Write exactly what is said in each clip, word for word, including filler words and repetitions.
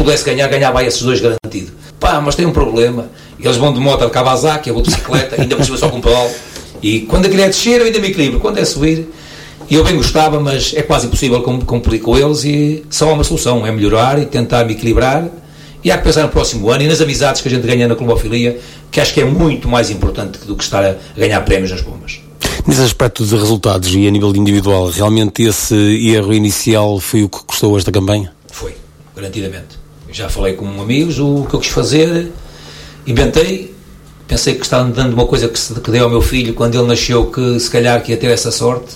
pudesse ganhar, ganhava esses dois garantido. Pá, mas tem um problema, eles vão de moto de Kawasaki, eu vou de bicicleta, ainda por cima só com pedal, e quando aquilo é descer eu ainda me equilibro, quando é subir, eu bem gostava, mas é quase impossível cumprir com eles, e só há uma solução, é melhorar e tentar me equilibrar, e há que pensar no próximo ano e nas amizades que a gente ganha na clubofilia, que acho que é muito mais importante do que estar a ganhar prémios nas bombas. Nesse aspecto de resultados e a nível individual, realmente esse erro inicial foi o que custou esta campanha? Foi, garantidamente. Eu já falei com amigos, o que eu quis fazer, inventei, pensei que estava dando uma coisa que, se, que dei ao meu filho quando ele nasceu, que se calhar que ia ter essa sorte,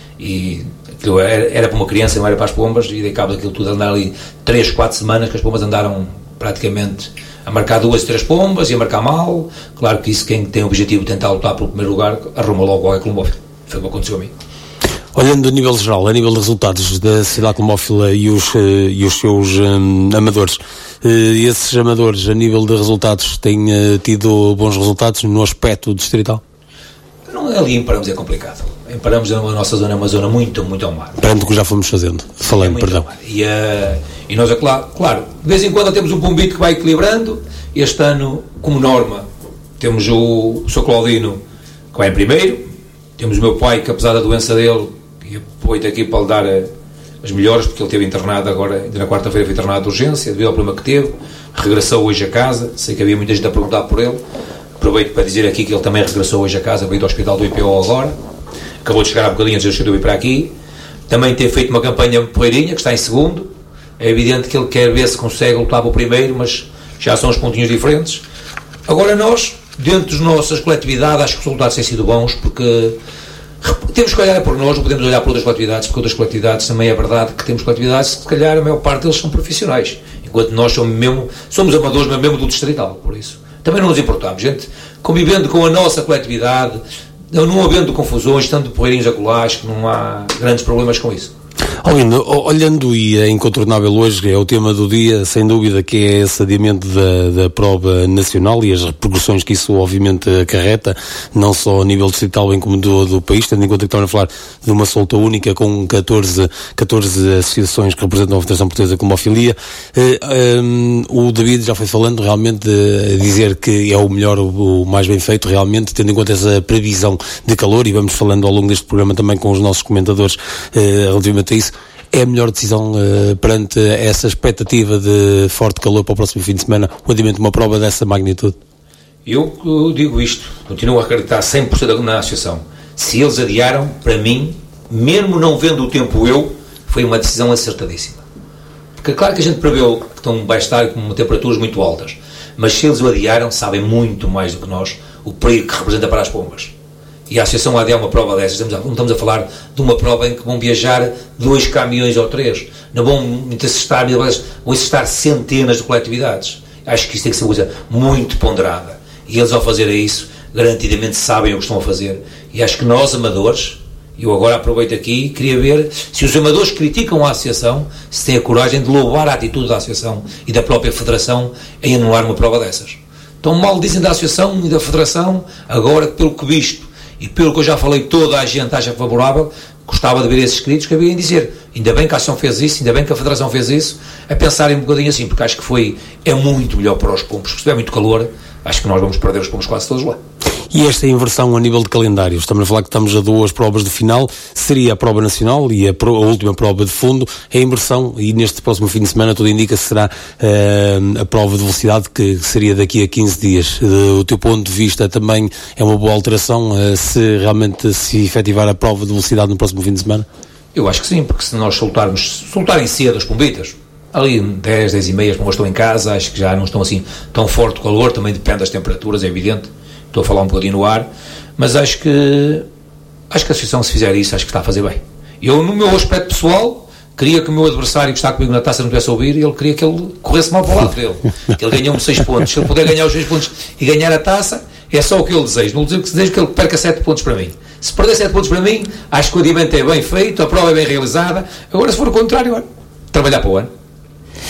e aquilo era, era para uma criança, não era para as pombas, e dei cabo daquilo tudo, andar ali três, quatro semanas que as pombas andaram praticamente a marcar duas, três pombas e a marcar mal. Claro que isso, quem tem o objetivo de tentar lutar pelo primeiro lugar, arruma logo qualquer clubófilo. Foi o que aconteceu a mim. Olhando a nível geral, a nível de resultados da Sociedade Clubófila e os, e os seus um, amadores, uh, esses amadores a nível de resultados têm uh, tido bons resultados no aspecto distrital? Não, ali em Paramos é complicado. Em Paramos a nossa zona é uma zona muito, muito ao mar. Perante o que já fomos fazendo, falando, é perdão. E, uh, e nós, é claro, claro, de vez em quando temos um pombito que vai equilibrando. Este ano, como norma, temos o, o seu Claudino, que vai em primeiro. Temos o meu pai, que apesar da doença dele, e aproveito aqui para lhe dar uh, as melhores, porque ele esteve internado agora, ainda na quarta-feira foi internado de urgência, devido ao problema que teve. Regressou hoje a casa, sei que havia muita gente a perguntar por ele. Aproveito para dizer aqui que ele também regressou hoje a casa, veio do hospital do I P O agora. Acabou de chegar há bocadinho antes de eu ir para aqui. Também tem feito uma campanha porreirinha, que está em segundo. É evidente que ele quer ver se consegue lutar para o primeiro, mas já são os pontinhos diferentes. Agora nós, dentro das nossas coletividades, acho que os resultados têm sido bons, porque temos que olhar por nós, não podemos olhar por outras coletividades, porque outras coletividades também é verdade que temos coletividades que, se calhar, a maior parte deles são profissionais, enquanto nós somos mesmo, somos amadores, mas mesmo do distrital, por isso. Também não nos importamos, gente, convivendo com a nossa coletividade, não havendo confusões, estando porreirinhos a colar, acho que não há grandes problemas com isso. Alino, olhando e é incontornável hoje, é o tema do dia, sem dúvida, que é esse adiamento da, da prova nacional e as repercussões que isso obviamente acarreta, não só a nível distrital bem como do, do país, tendo em conta que estamos a falar de uma solta única com catorze, catorze associações que representam a Federação Portuguesa de Clubofilia. Uh, um, o David já foi falando realmente de dizer que é o melhor, o, o mais bem feito realmente, tendo em conta essa previsão de calor, e vamos falando ao longo deste programa também com os nossos comentadores uh, relativamente a isso. É a melhor decisão uh, perante essa expectativa de forte calor para o próximo fim de semana, o adiamento de uma prova dessa magnitude? Eu, eu digo isto, continuo a acreditar cem por cento na associação. Se eles adiaram, para mim, mesmo não vendo o tempo eu, foi uma decisão acertadíssima. Porque é claro que a gente preveu que estão, vai estar com temperaturas muito altas, mas se eles o adiaram, sabem muito mais do que nós o perigo que representa para as pombas. E a associação adiar uma prova dessas, estamos a, não estamos a falar de uma prova em que vão viajar dois caminhões ou três, não vão estar, vão estar centenas de coletividades. Acho que isso tem que ser uma coisa muito ponderada, e eles, ao fazerem isso, garantidamente sabem o que estão a fazer. E acho que nós, amadores, eu agora aproveito aqui, queria ver se os amadores criticam a associação, se têm a coragem de louvar a atitude da associação e da própria federação em anular uma prova dessas. Tão mal dizem da associação e da federação, agora, pelo que visto e pelo que eu já falei, toda a gente acha favorável. Gostava de ver esses escritos que havia em dizer, ainda bem que a associação fez isso, ainda bem que a federação fez isso, a pensarem um bocadinho assim, porque acho que foi, é muito melhor para os pombos, porque se tiver muito calor, acho que nós vamos perder os pombos quase todos lá. E esta inversão a nível de calendário, estamos a falar que estamos a duas provas de final, seria a prova nacional e a, pro, a última prova de fundo, a inversão, e neste próximo fim de semana tudo indica que será uh, a prova de velocidade, que seria daqui a quinze dias. Uh, o teu ponto de vista também é uma boa alteração, uh, se realmente se efetivar a prova de velocidade no próximo fim de semana? Eu acho que sim, porque se nós soltarmos, soltarem cedo as pombitas, ali dez, dez e meia, as pombas estão em casa, acho que já não estão assim tão forte o calor, também depende das temperaturas, é evidente. Estou a falar um bocadinho no ar, mas acho que acho que a associação, se fizer isso, acho que está a fazer bem. Eu, no meu aspecto pessoal, queria que o meu adversário que está comigo na taça não tivesse a ouvir, e ele queria que ele corresse mal para o lado dele, que ele ganhou-me seis pontos. Se ele puder ganhar os seis pontos e ganhar a taça, é só o que eu desejo. Não desejo que ele perca sete pontos para mim. Se perder sete pontos para mim, acho que o adiamento é bem feito, a prova é bem realizada. Agora, se for o contrário, trabalhar para o ano.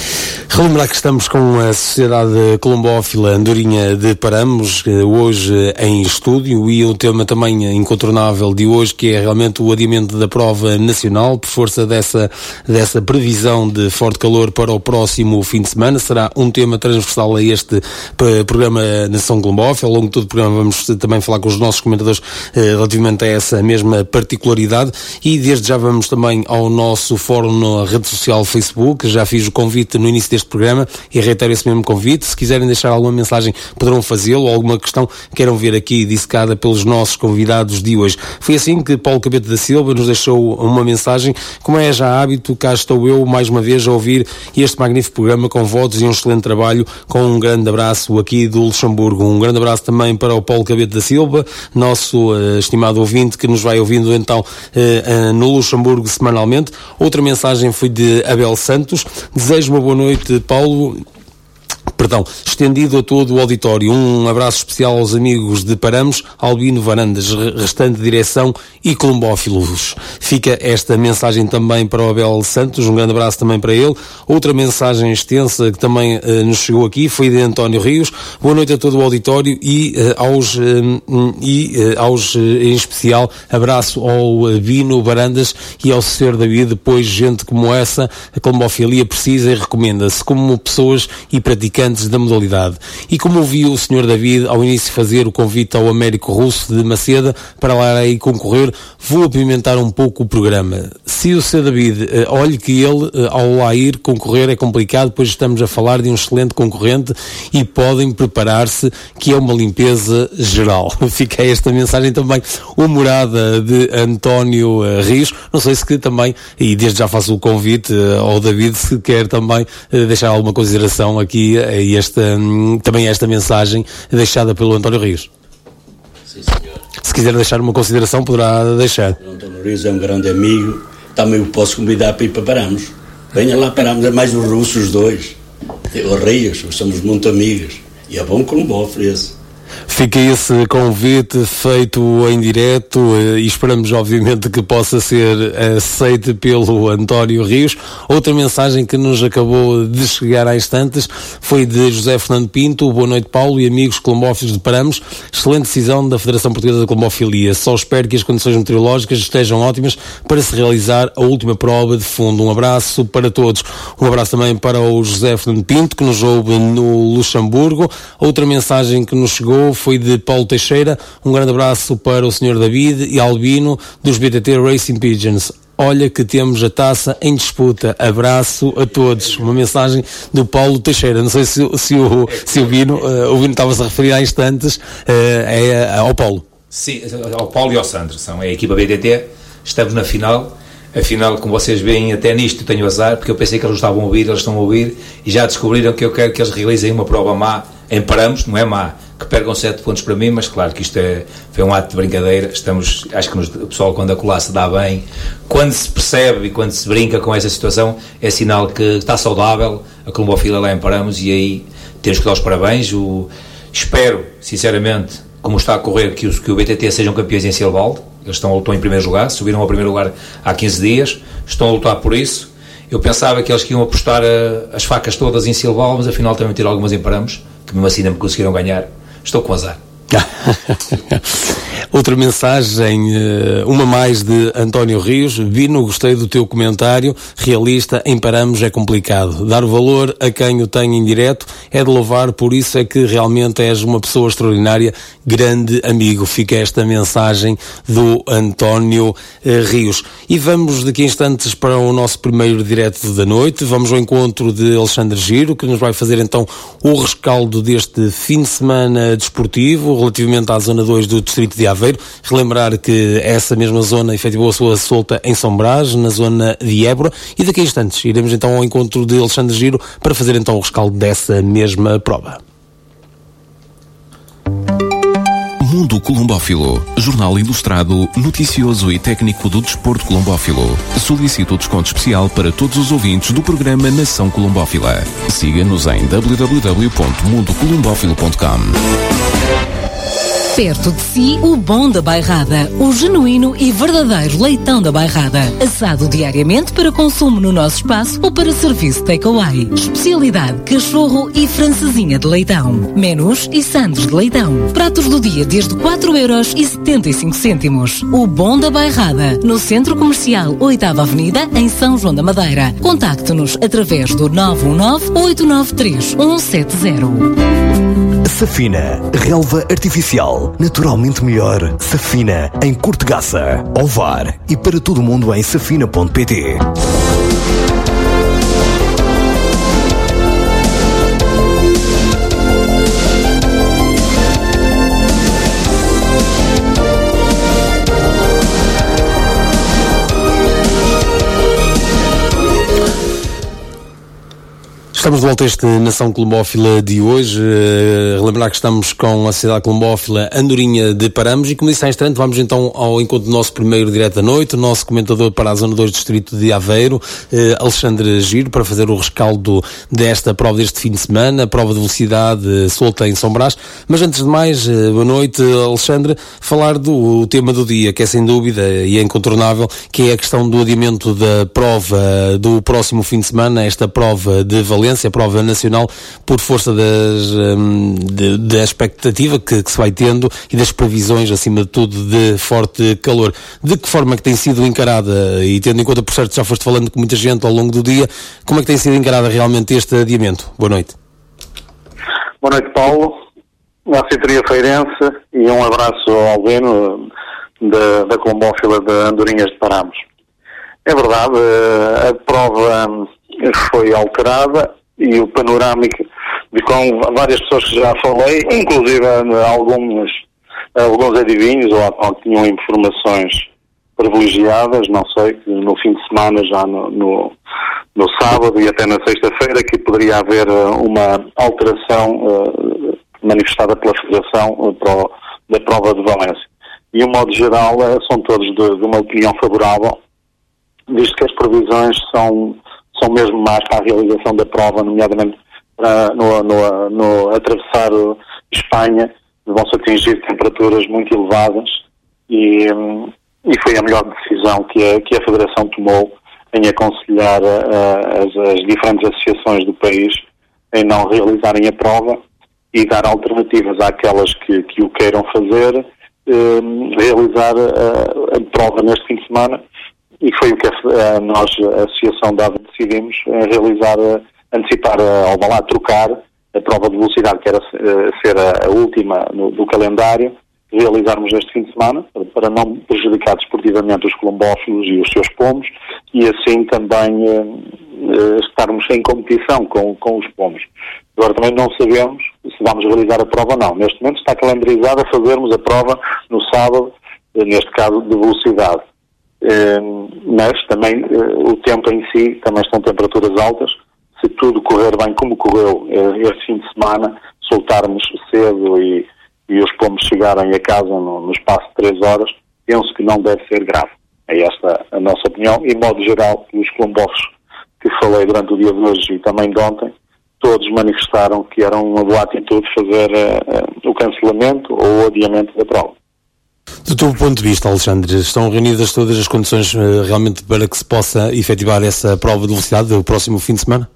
Relembrar que estamos com a Sociedade Colombófila Andorinha de Paramos, hoje em estúdio, e o tema também incontornável de hoje, que é realmente o adiamento da prova nacional, por força dessa, dessa previsão de forte calor para o próximo fim de semana. Será um tema transversal a este programa Nação Colombófila. Ao longo de todo o programa vamos também falar com os nossos comentadores eh, relativamente a essa mesma particularidade, e desde já vamos também ao nosso fórum na rede social Facebook. Já fiz o convite no início deste programa e reitero esse mesmo convite. Se quiserem deixar alguma mensagem, poderão fazê-lo, alguma questão queiram ver aqui dissecada pelos nossos convidados de hoje. Foi assim que Paulo Cabete da Silva nos deixou uma mensagem. Como é já hábito, cá estou eu mais uma vez a ouvir este magnífico programa com votos e um excelente trabalho, com um grande abraço aqui do Luxemburgo. Um grande abraço também para o Paulo Cabete da Silva, nosso uh, estimado ouvinte, que nos vai ouvindo então uh, uh, no Luxemburgo semanalmente. Outra mensagem foi de Abel Santos. Desejo uma boa noite, Paulo. Perdão, estendido a todo o auditório. Um abraço especial aos amigos de Paramos, Albino Varandas, restante direção e colombófilos. Fica esta mensagem também para o Abel Santos, um grande abraço também para ele. Outra mensagem extensa que também uh, nos chegou aqui foi de António Rios. Boa noite a todo o auditório e uh, aos, uh, e, uh, aos uh, em especial, abraço ao uh, Bino Varandas e ao senhor David, pois gente como essa, a colombofilia precisa e recomenda-se como pessoas e praticantes da modalidade. E como ouvi o senhor David ao início fazer o convite ao Américo Russo de Maceda para lá aí concorrer, vou apimentar um pouco o programa. Se o senhor David, eh, olhe que ele eh, ao lá ir concorrer é complicado, pois estamos a falar de um excelente concorrente e podem preparar-se, que é uma limpeza geral. Fica esta mensagem também humorada de António uh, Rios. Não sei se que também, e desde já faço o convite uh, ao David, se quer também uh, deixar alguma consideração aqui uh, e esta, um, também esta mensagem deixada pelo António Rios. Sim, senhor. Se quiser deixar uma consideração, poderá deixar. O António Rios é um grande amigo, também o posso convidar para ir para Paramos. Venha lá, Paramos, é mais os russos, os dois. Os Rios, somos muito amigos. E é bom que não vou oferecer. Fica esse convite feito em direto e esperamos obviamente que possa ser aceito pelo António Rios. Outra mensagem que nos acabou de chegar há instantes foi de José Fernando Pinto. Boa noite, Paulo e amigos colombófilos de Paramos. Excelente decisão da Federação Portuguesa da Colombofilia. Só espero que as condições meteorológicas estejam ótimas para se realizar a última prova de fundo. Um abraço para todos. Um abraço também para o José Fernando Pinto, que nos ouve no Luxemburgo. Outra mensagem que nos chegou foi de Paulo Teixeira. Um grande abraço para o senhor David e Albino dos B T T Racing Pigeons. Olha que temos a taça em disputa. Abraço a todos. Uma mensagem do Paulo Teixeira. Não sei se, se, o, se o Bino, uh, o Bino estava-se a referir há instantes uh, é, ao Paulo. Sim, ao Paulo e ao Sandro. São a equipa B T T. Estamos na final. Afinal, como vocês veem, até nisto tenho azar, porque eu pensei que eles estavam a ouvir, eles estão a ouvir, e já descobriram que eu quero que eles realizem uma prova má em Paramos, não é má, que percam sete pontos para mim, mas claro que isto é, foi um ato de brincadeira. Estamos, acho que nos, o pessoal quando a colar se dá bem, quando se percebe e quando se brinca com essa situação, é sinal que está saudável a colombofila lá em Paramos, e aí temos que dar os parabéns. O, espero, sinceramente, como está a correr, que, os, que o B T T sejam campeões em Silvalde. Eles estão a lutar em primeiro lugar, subiram ao primeiro lugar há quinze dias, estão a lutar por isso. Eu pensava que eles que iam apostar a, as facas todas em Silvalde, mas afinal também ter algumas em Paramos, que mesmo assim não me conseguiram ganhar. Estou com azar. Outra mensagem, uma mais de António Rios. Bino, gostei do teu comentário realista. Em Paramos é complicado dar o valor a quem o tem em direto, é de louvar, por isso é que realmente és uma pessoa extraordinária, grande amigo. Fica esta mensagem do António eh, Rios. E vamos daqui a instantes para o nosso primeiro direto da noite. Vamos ao encontro de Alexandre Giro, que nos vai fazer então o rescaldo deste fim de semana desportivo relativamente à zona dois do distrito de Aveiro. Relembrar que essa mesma zona efetivou a sua solta em São Brás, na zona de Évora, e daqui a instantes iremos então ao encontro de Alexandre Giro para fazer então o rescaldo dessa mesma prova. Mundo Colombófilo, jornal ilustrado, noticioso e técnico do desporto colombófilo. Solicito o desconto especial para todos os ouvintes do programa Nação Colombófila. Siga-nos em w w w ponto mundo colombófilo ponto com. Perto de si, o bom da Bairrada, o genuíno e verdadeiro leitão da Bairrada. Assado diariamente para consumo no nosso espaço ou para serviço takeaway. Especialidade cachorro e francesinha de leitão. Menus e sandes de leitão. Pratos do dia desde quatro euros e setenta e cinco cêntimos. O bom da Bairrada, no Centro Comercial oitava Avenida, em São João da Madeira. Contacte-nos através do nove um nove, oito nove três, um sete zero. Safina, relva artificial, naturalmente melhor. Safina, em Cortegaça, Ovar e para todo o mundo em safina ponto pt. Estamos de volta a este Nação Colombófila de hoje. Uh, relembrar que estamos com a Sociedade Colombófila Andorinha de Paramos e, como disse há instante, vamos então ao encontro do nosso primeiro direto da noite, o nosso comentador para a Zona dois Distrito de Aveiro, uh, Alexandre Giro, para fazer o rescaldo desta prova deste fim de semana, a prova de velocidade uh, solta em São Brás. Mas antes de mais, uh, boa noite, Alexandre, falar do tema do dia, que é sem dúvida e é incontornável, que é a questão do adiamento da prova do próximo fim de semana, esta prova de Valência, a prova nacional, por força das, um, de, da expectativa que, que se vai tendo e das previsões, acima de tudo, de forte calor. De que forma é que tem sido encarada, e tendo em conta, por certo, já foste falando com muita gente ao longo do dia, como é que tem sido encarada realmente este adiamento? Boa noite. Boa noite, Paulo, da Citoria Feirense, e um abraço ao Albino da, da Colombófila de Andorinhas de Paramos. É verdade, a prova foi alterada e o panorâmico, de com várias pessoas que já falei, inclusive algumas, alguns adivinhos ou, ou que tinham informações privilegiadas, não sei, que no fim de semana, já no, no, no sábado e até na sexta-feira, que poderia haver uma alteração uh, manifestada pela Federação uh, pro, da prova de Valência. E, de um modo geral, uh, são todos de, de uma opinião favorável, visto que as previsões são são mesmo mais para a realização da prova, nomeadamente uh, no, no, no atravessar Espanha, vão-se atingir temperaturas muito elevadas e, um, e foi a melhor decisão que a, que a Federação tomou em aconselhar uh, as, as diferentes associações do país em não realizarem a prova e dar alternativas àquelas que, que o queiram fazer, um, realizar uh, a prova neste fim de semana. E foi o que a, a, nós, a Associação D A V, decidimos uh, realizar, uh, antecipar, uh, ou lá trocar a prova de velocidade, que era uh, ser a, a última no, do calendário, realizarmos este fim de semana, para, para não prejudicar desportivamente os colombófilos e os seus pomos, e assim também uh, uh, estarmos em competição com, com os pomos. Agora também não sabemos se vamos realizar a prova ou não. Neste momento está calendarizado a fazermos a prova no sábado, uh, neste caso de velocidade. Uh, mas também uh, o tempo em si, também estão temperaturas altas. Se tudo correr bem como correu uh, este fim de semana, soltarmos cedo e, e os pomos chegarem a casa no, no espaço de três horas, penso que não deve ser grave. É esta a nossa opinião, e, de modo geral, os colombófilos que falei durante o dia de hoje e também de ontem, todos manifestaram que era uma boa atitude fazer uh, uh, o cancelamento ou o adiamento da prova. Do teu ponto de vista, Alexandre, estão reunidas todas as condições uh, realmente para que se possa efetivar essa prova de velocidade do próximo fim de semana?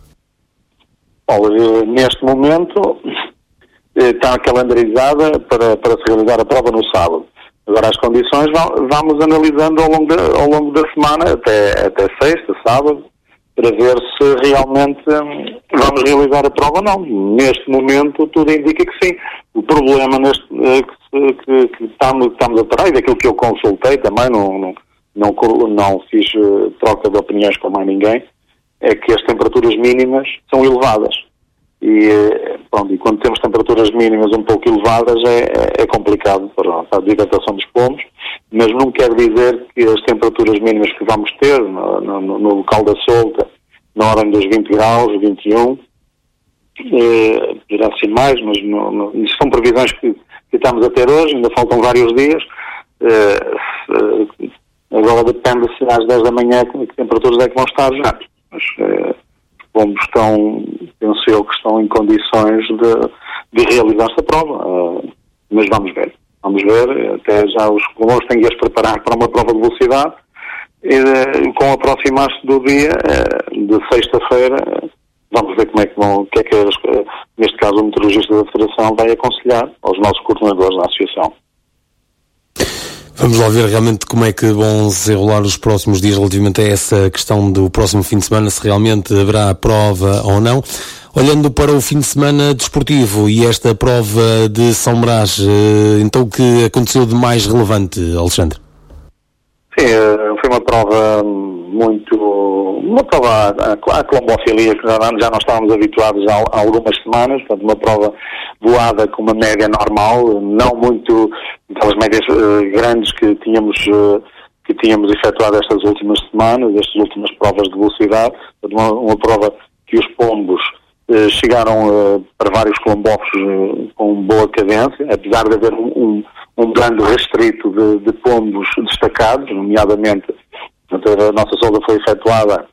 Olha, neste momento está calendarizada para, para se realizar a prova no sábado. Agora as condições vamos analisando ao longo da, ao longo da semana, até, até sexta, sábado, para ver se realmente hum, vamos realizar a prova ou não. Neste momento tudo indica que sim. O problema neste, é que, que, que estamos, estamos a parar, e daquilo que eu consultei também, não, não, não, não fiz uh, troca de opiniões com mais ninguém, é que as temperaturas mínimas são elevadas. E, pronto, e quando temos temperaturas mínimas um pouco elevadas é, é complicado para, para a hidratação dos pomos, mas não quer dizer que as temperaturas mínimas que vamos ter no, no, no local da solta, na ordem dos vinte graus, vinte e um, eh, irá ser mais, mas no, no, são previsões que, que estamos a ter hoje, ainda faltam vários dias. Eh, eh, agora depende se às dez da manhã que temperaturas é que vão estar já. Mas, eh, como estão, penso eu, que estão em condições de, de realizar esta prova. Uh, mas vamos ver. Vamos ver, até já os colonos têm que se preparar para uma prova de velocidade e uh, com o aproximar-se do dia uh, de sexta-feira, uh, vamos ver como é que vão, o que é que, uh, neste caso, o meteorologista da Federação vai aconselhar aos nossos coordenadores da Associação. Vamos lá ver realmente como é que vão se enrolar os próximos dias relativamente a essa questão do próximo fim de semana, se realmente haverá prova ou não. Olhando para o fim de semana desportivo e esta prova de São Brás, então o que aconteceu de mais relevante, Alexandre? Sim, foi uma prova muito, uma prova à colombofilia que já, já não estávamos habituados há, há algumas semanas, portanto uma prova voada com uma média normal, não muito aquelas médias uh, grandes que tínhamos, uh, que tínhamos efetuado estas últimas semanas, estas últimas provas de velocidade, uma, uma prova que os pombos uh, chegaram uh, para vários colombófilos uh, com boa cadência, apesar de haver um, um um bando restrito de, de pombos destacados, nomeadamente a nossa solda foi efetuada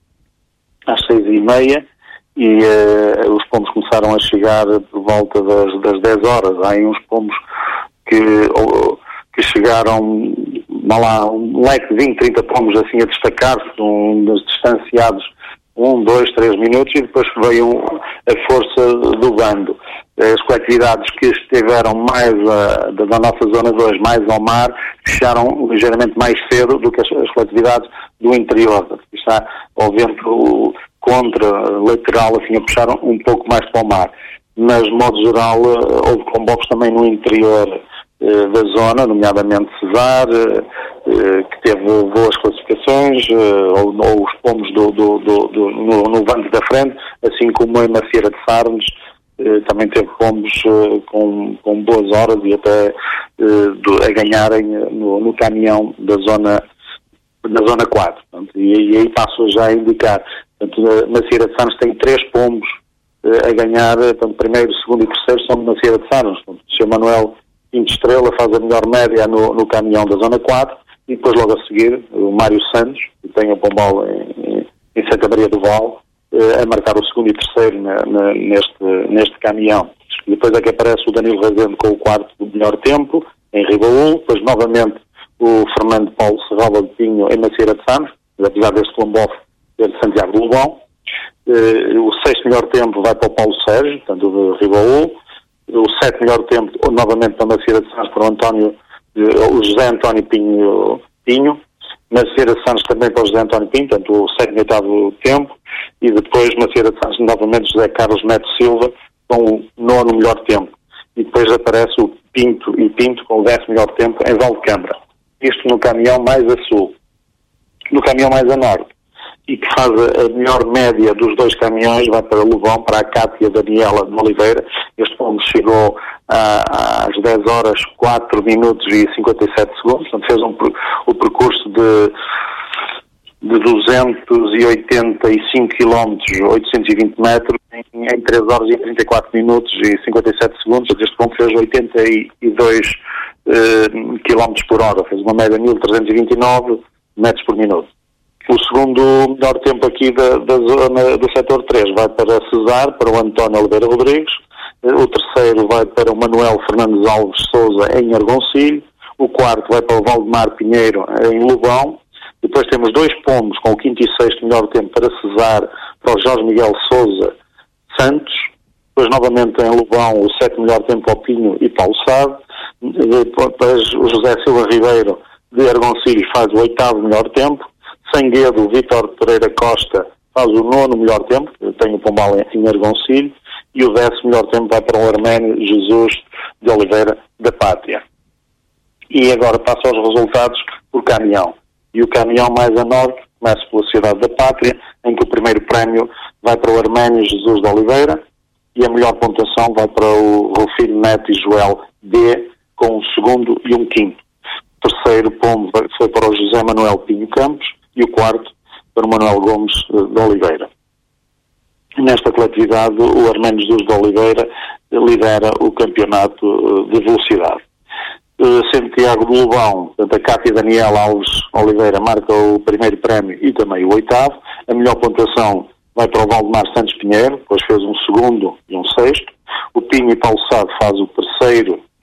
às seis e meia e uh, os pombos começaram a chegar por volta das, das dez horas. Há aí uns pombos que, ou, que chegaram, vá lá, um leque de vinte, trinta pombos assim a destacar-se, um, distanciados um, dois, três minutos e depois veio a força do bando. As coletividades que estiveram mais uh, da, da nossa zona dois, mais ao mar, fecharam ligeiramente mais cedo do que as, as coletividades do interior. Está ao vento contra, lateral, assim, a puxar um pouco mais para o mar. Mas, de modo geral, uh, houve colombófilos também no interior uh, da zona, nomeadamente Cesar, uh, uh, que teve boas classificações, uh, ou, ou os pombos do, do, do, do, no, no vante da frente, assim como em Macieira de Sarnes, Uh, também teve pombos uh, com, com boas horas e até uh, do, a ganharem no, no caminhão da zona, da zona quatro. Portanto, e, e aí passo já a indicar. Portanto, a Macieira de Sarnes tem três pombos uh, a ganhar, portanto, primeiro, segundo e terceiro são de Macieira de Sarnes. Portanto, o senhor Manuel Pinto Estrela faz a melhor média no, no caminhão da zona quatro e depois logo a seguir o Mário Santos, que tem a pombal em, em Santa Maria do Val, a marcar o segundo e terceiro na, na, neste, neste caminhão. E depois é que aparece o Danilo Rezende com o quarto do melhor tempo, em Ribaúl, depois novamente o Fernando Paulo Serralva de Pinho em Macieira de Sarnes, apesar deste colombófilo ser de Santiago de Lobão. O sexto melhor tempo vai para o Paulo Sérgio, portanto de Ribaúl. O sétimo melhor tempo novamente para Macieira de Sarnes para o António, o José António Pinho, Pinho. Macieira de Santos também para o José António Pinto, portanto o sétimo e oitavo tempo, e depois Macieira de Santos novamente José Carlos Neto Silva com o nono melhor tempo. E depois aparece o Pinto e Pinto com o décimo melhor tempo em Valdecâmara. Isto no caminhão mais a sul. No caminhão mais a norte, e que faz a melhor média dos dois caminhões, vai para Lobão, para a Cátia Daniela de Oliveira. Este pombo chegou a, às dez horas, quatro minutos e cinquenta e sete segundos, portanto fez um, o percurso de, de duzentos e oitenta e cinco quilómetros, oitocentos e vinte metros, em, em três horas e trinta e quatro minutos e cinquenta e sete segundos. Este pombo fez oitenta e dois uh, quilómetros por hora, fez uma média de mil trezentos e vinte e nove metros por minuto. O segundo melhor tempo aqui da, da zona do setor três vai para Cesar, para o António Oliveira Rodrigues. O terceiro vai para o Manuel Fernandes Alves Souza em Argoncilho. O quarto vai para o Valdemar Pinheiro em Lobão. Depois temos dois pombos com o quinto e sexto melhor tempo para Cesar, para o Jorge Miguel Souza Santos. Depois novamente em Lobão o sétimo melhor tempo ao Pinho e Paulo Sade. Depois o José Silva Ribeiro de Argoncilho faz o oitavo melhor tempo. Sanguedo, Vítor Pereira Costa faz o nono melhor tempo, tem o pombal em Argoncilho, e o décimo melhor tempo vai para o Arménio Jesus de Oliveira da Pátria. E agora passo aos resultados por caminhão. E o caminhão mais a norte começa pela Cidade da Pátria, em que o primeiro prémio vai para o Arménio Jesus de Oliveira, e a melhor pontuação vai para o Rufino Neto e Joel D, com um segundo e um quinto. O terceiro pombo foi para o José Manuel Pinho Campos, e o quarto para o Manuel Gomes de Oliveira. Nesta coletividade, o Arménio Jesus de Oliveira lidera o campeonato de velocidade. Santiago de Lobão, portanto, a Cátia Daniela Alves Oliveira marca o primeiro prémio e também o oitavo. A melhor pontuação vai para o Valdemar Santos Pinheiro, depois fez um segundo e um sexto. O Pinho e Paulo Sade faz o terceiro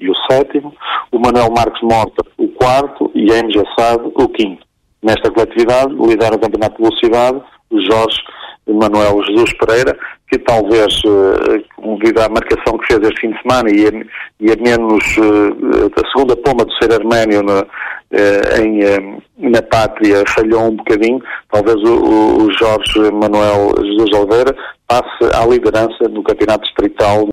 e o sétimo, o Manuel Marques Mota o quarto e a M G Assado o quinto. Nesta coletividade lidera o campeonato de velocidade o Jorge Manuel Jesus Pereira, que talvez, devido à marcação que fez este fim de semana e a, e a menos a segunda pomba do ser arménio na, em, na pátria falhou um bocadinho, talvez o, o Jorge Manuel Jesus Oliveira passe à liderança no campeonato distrital